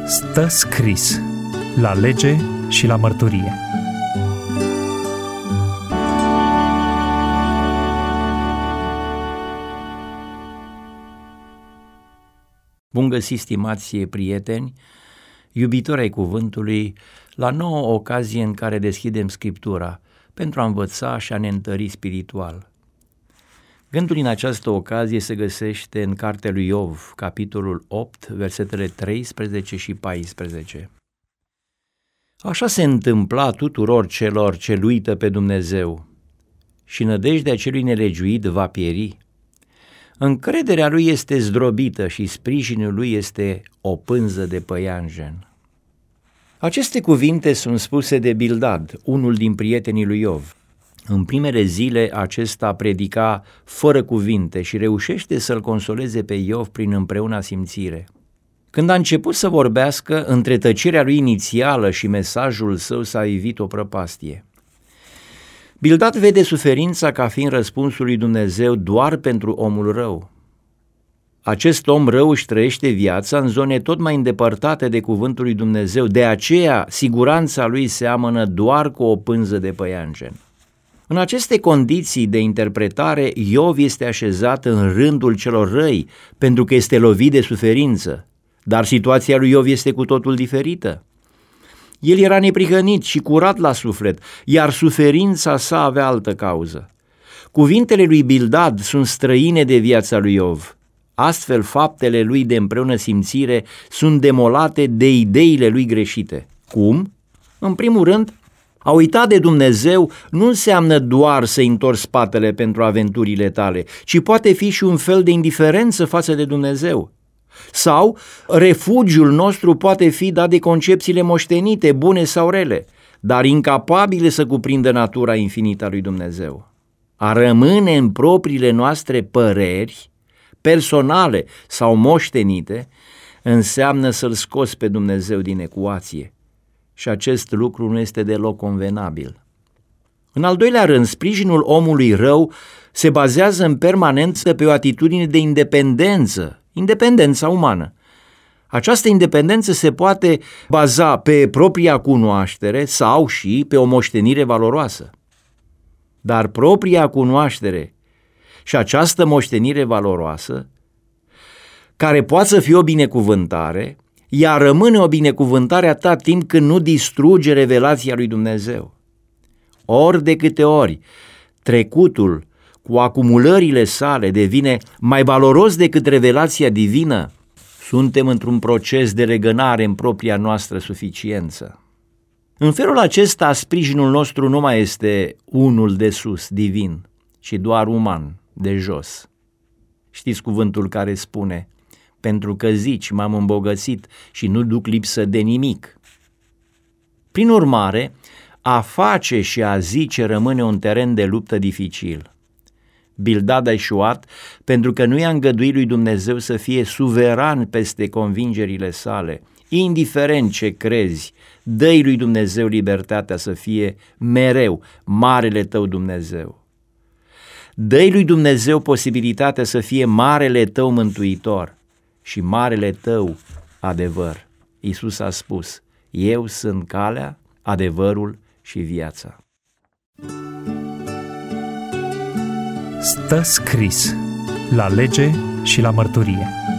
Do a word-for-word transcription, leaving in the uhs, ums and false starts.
Stă scris la lege și la mărturie. Bun găsit, stimați prieteni, iubitori ai cuvântului, la nouă ocazie în care deschidem Scriptura pentru a învăța și a ne întări spiritual. Gândul în această ocazie se găsește în cartea lui Iov, capitolul opt, versetele treisprezece și paisprezece. Așa se întâmpla tuturor celor ce uită pe Dumnezeu și nădejdea celui nelegiuit va pieri. Încrederea lui este zdrobită și sprijinul lui este o pânză de păianjen. Aceste cuvinte sunt spuse de Bildad, unul din prietenii lui Iov. În primele zile acesta predica fără cuvinte și reușește să-l consoleze pe Iov prin împreuna simțire. Când a început să vorbească, între tăcerea lui inițială și mesajul său s-a ivit o prăpastie. Bildad vede suferința ca fiind răspunsul lui Dumnezeu doar pentru omul rău. Acest om rău își trăiește viața în zone tot mai îndepărtate de cuvântul lui Dumnezeu, de aceea siguranța lui seamănă doar cu o pânză de păianjen. În aceste condiții de interpretare, Iov este așezat în rândul celor răi, pentru că este lovit de suferință, dar situația lui Iov este cu totul diferită. El era neprihănit și curat la suflet, iar suferința sa avea altă cauză. Cuvintele lui Bildad sunt străine de viața lui Iov. Astfel, faptele lui de împreună simțire sunt demolate de ideile lui greșite. Cum? În primul rând, a uita de Dumnezeu nu înseamnă doar să-i întorci spatele pentru aventurile tale, ci poate fi și un fel de indiferență față de Dumnezeu. Sau refugiul nostru poate fi dat de concepțiile moștenite, bune sau rele, dar incapabile să cuprindă natura infinită a lui Dumnezeu. A rămâne în propriile noastre păreri, personale sau moștenite, înseamnă să-L scoți pe Dumnezeu din ecuație. Și acest lucru nu este deloc convenabil. În al doilea rând, sprijinul omului rău se bazează în permanență pe o atitudine de independență, independența umană. Această independență se poate baza pe propria cunoaștere sau și pe o moștenire valoroasă. Dar propria cunoaștere și această moștenire valoroasă, care poate să fie o binecuvântare, ea rămâne o binecuvântare atât timp când nu distruge revelația lui Dumnezeu. Ori de câte ori trecutul cu acumulările sale devine mai valoros decât revelația divină, suntem într-un proces de regănare în propria noastră suficiență. În felul acesta, sprijinul nostru nu mai este unul de sus, divin, ci doar uman, de jos. Știți cuvântul care spune: pentru că zici, m-am îmbogățit și nu duc lipsă de nimic. Prin urmare, a face și a zice rămâne un teren de luptă dificil. Bildad a eșuat pentru că nu i-a îngăduit lui Dumnezeu să fie suveran peste convingerile sale. Indiferent ce crezi, dă-i lui Dumnezeu libertatea să fie mereu marele tău Dumnezeu. Dă-i lui Dumnezeu posibilitatea să fie marele tău mântuitor și marele tău adevăr. Iisus a spus: eu sunt calea, adevărul și viața. Stă scris la lege și la mărturie.